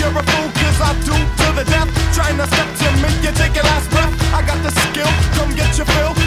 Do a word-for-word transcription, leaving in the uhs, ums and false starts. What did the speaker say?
you're a fool, cause I do to the death. Trying to step to me, you take your last breath. I got the skill, come get your fill.